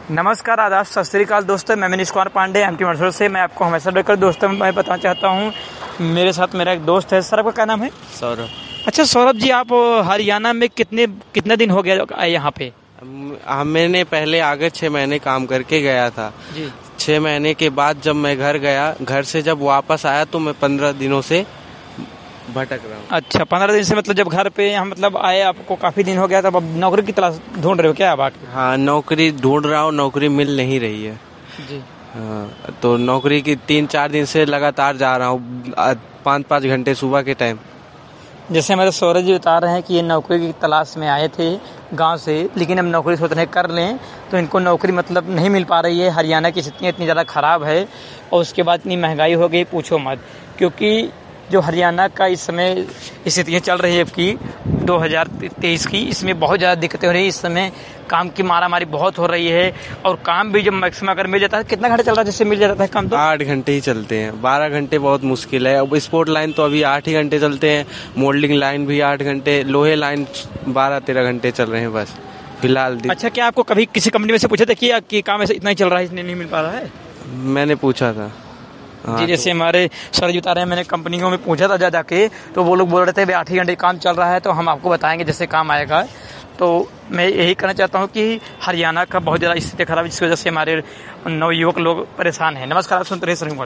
नमस्कार, आदाब, सत श्री अकाल दोस्तों। मैं मनीष कुमार पांडे एमटी मंदसौर से। मैं आपको हमेशा देखकर दोस्तों मैं बताना चाहता हूँ, मेरे साथ मेरा एक दोस्त है। सर, आपका क्या नाम है? सौरभ। अच्छा सौरभ जी, आप हरियाणा में कितने दिन हो गया आए यहाँ पे? मैंने पहले आगे 6 महीने काम करके गया था जी। 6 महीने के बाद जब मैं घर गया, घर से जब वापस आया तो मैं 15 दिनों से भटक रहा हूँ। अच्छा, 15 दिन से मतलब जब घर पे हम मतलब आए, आपको काफी दिन हो गया, तब अब नौकरी की तलाश ढूंढ रहे हो क्या आप? हाँ, नौकरी ढूंढ रहा हूँ, नौकरी मिल नहीं रही है जी। हाँ, तो नौकरी की 3-4 दिन से लगातार जा रहा हूँ, 5-5 घंटे सुबह के टाइम। जैसे हमारे सौरभ जी बता रहे हैं कि ये नौकरी की तलाश में आए थे गांव से, लेकिन अब नौकरी सोच रहे कर लें तो इनको नौकरी मतलब नहीं मिल पा रही है। हरियाणा की स्थिति इतनी ज़्यादा ख़राब है और उसके बाद इतनी महंगाई हो गई, पूछो मत। क्योंकि जो हरियाणा का इस समय स्थितियाँ चल रही है की 2023 की, इसमें बहुत ज़्यादा दिक्कतें हो रही है। इस समय काम की मारामारी बहुत हो रही है और काम भी जब मैक्सिमम अगर मिल जाता है, कितना घंटे चल रहा है जिससे मिल जाता है काम? तो 8 घंटे ही चलते हैं, 12 घंटे बहुत मुश्किल है। अब स्पोर्ट लाइन तो अभी 8 ही घंटे चलते हैं, मोल्डिंग लाइन भी 8 घंटे, लोहे लाइन 12-13 घंटे चल रहे हैं बस फिलहाल। अच्छा, क्या आपको कभी किसी कंपनी में से पूछा था कि काम ऐसे इतना ही चल रहा है, इसलिए नहीं मिल पा रहा है? मैंने पूछा था। हाँ, जी, जैसे हमारे सर जी बता रहे हैं, मैंने कंपनियों में पूछा था जाके, तो वो लोग बोल रहे थे भाई 8 ही घंटे काम चल रहा है, तो हम आपको बताएंगे जैसे काम आएगा। तो मैं यही कहना चाहता हूँ कि हरियाणा का बहुत ज़्यादा स्थिति खराब है, जिसकी वजह से हमारे नवयुवक लोग परेशान हैं। नमस्कार, आप सुनते रहिए सर।